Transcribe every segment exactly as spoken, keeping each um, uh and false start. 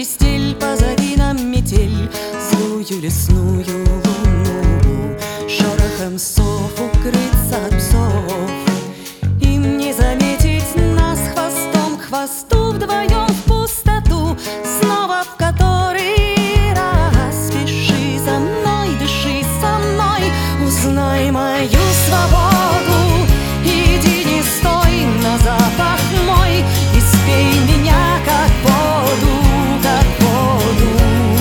Впереди стиль, позади нам метель, злую лесную луну. Шорохом сов укрыться от псов, им не заметить нас хвостом к хвосту, вдвоем в пустоту, снова в который раз. Спеши за мной, дыши со мной, узнай мою свободу. Иди, не стой на запах мой, и спей меня как воду, как воду.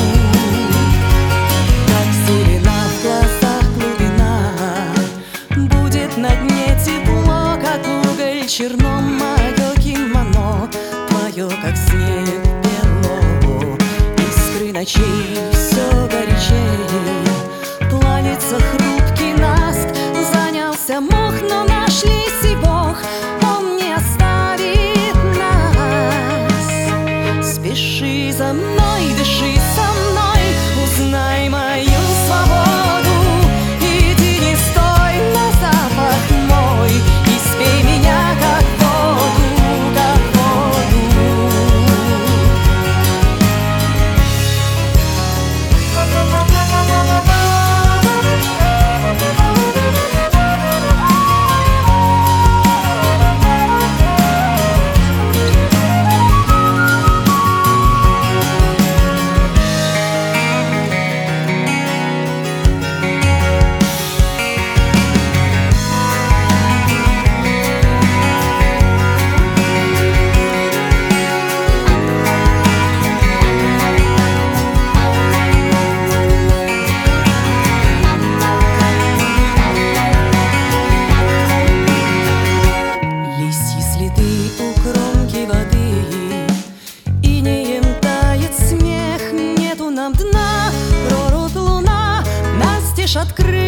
Как зелена в глазах глубина, будет на дне тепло, как уголь черно мое кимоно, твое, как снег бело. Искры ночей все горячей, плавится хрупкий наст. Занялся мох, но нашлись и Бог, он не оставит нас. Спеши за мной, дыши со мной, узнай мою свободу. Иди, не стой на запах мой, и спей меня как воду, как воду. Дна, прорут луна, настежь открыт.